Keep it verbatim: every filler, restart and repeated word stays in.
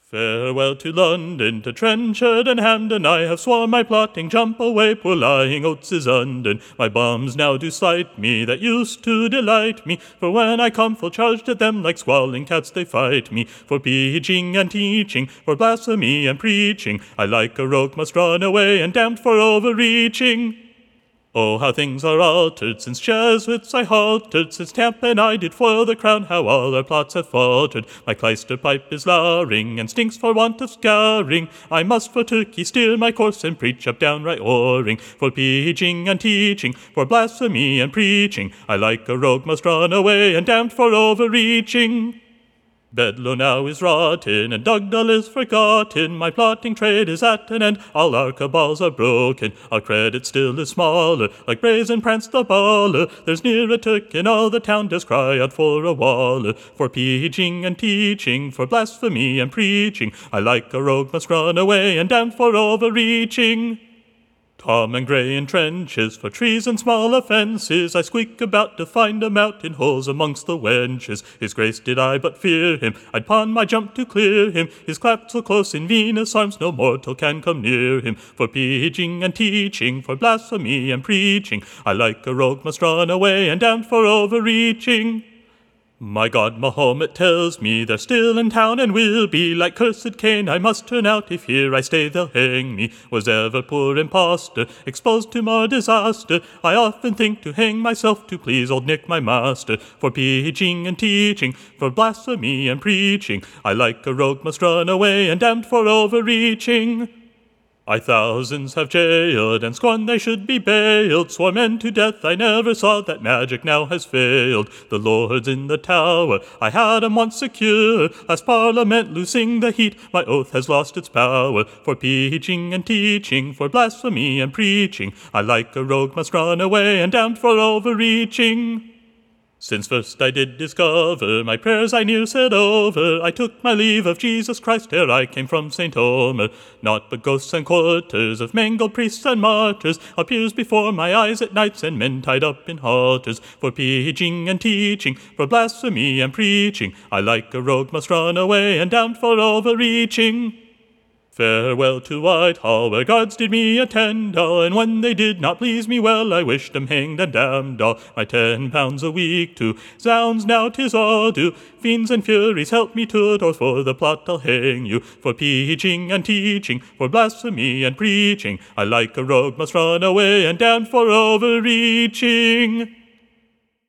Farewell to London, to Trenchard and Hampden, I have sworn my plotting jump away, poor lying Oates is undone. My bums now do slight me, that used to delight me, for when I come full charged at them, like squalling cats they fight me. For preaching and teaching, for blasphemy and preaching, I like a rogue must run away, and damned for overreaching. Oh, how things are altered since Jesuits I haltered, since Tampa and I did foil the crown, how all our plots have faltered. My clyster pipe is lowring, and stinks for want of scouring. I must for Turkey steer my course, and preach up downright whoring. For preaching and teaching, for blasphemy and preaching, I like a rogue must run away, and damned for overreaching. Bedloe now is rotten, and Dugdale is forgotten. My plotting trade is at an end, all our cabals are broken. Our credit still is smaller, like brazen Prance the Baller. There's near a Turk in all the town does cry out for a waller. For preaching and teaching, for blasphemy and preaching, I like a rogue must run away, and damned for overreaching. Tom and Grey in trenches, for trees and small offences, I squeak about to find 'em out in holes amongst the wenches. His grace did I but fear him, I'd pawn my jump to clear him. His clap so close in Venus' arms, no mortal can come near him. For preaching and teaching, for blasphemy and preaching, I like a rogue must run away, and damned for overreaching. My God Mahomet tells me they're still in town and will be. Like cursed Cain I must turn out, if here I stay they'll hang me. Was ever poor impostor exposed to more disaster? I often think to hang myself to please old Nick my master. For preaching and teaching, for blasphemy and preaching, I like a rogue must run away, and damned for overreaching. I thousands have jailed, and scorned they should be bailed. Swore men to death, I never saw that magic now has failed. The lords in the tower, I had 'em once secure. Last Parliament losing the heat, my oath has lost its power. For preaching and teaching, for blasphemy and preaching, I like a rogue must run away, and damned for overreaching. Since first I did discover, my prayers I near said over, I took my leave of Jesus Christ ere I came from Saint Omer. Naught but ghosts and quarters of mangled priests and martyrs appears before my eyes at nights, and men tied up in halters. For preaching and teaching, for blasphemy and preaching, I like a rogue must run away, and damned for overreaching. Farewell to Whitehall, where guards did me attend all, and when they did not please me well, I wished 'em hanged and damned all. My ten pounds a week too, zounds now 'tis all due. Fiends and furies help me to it, or for the plot I'll hang you. For preaching and teaching, for blasphemy and preaching, I like a rogue must run away, and damned for overreaching.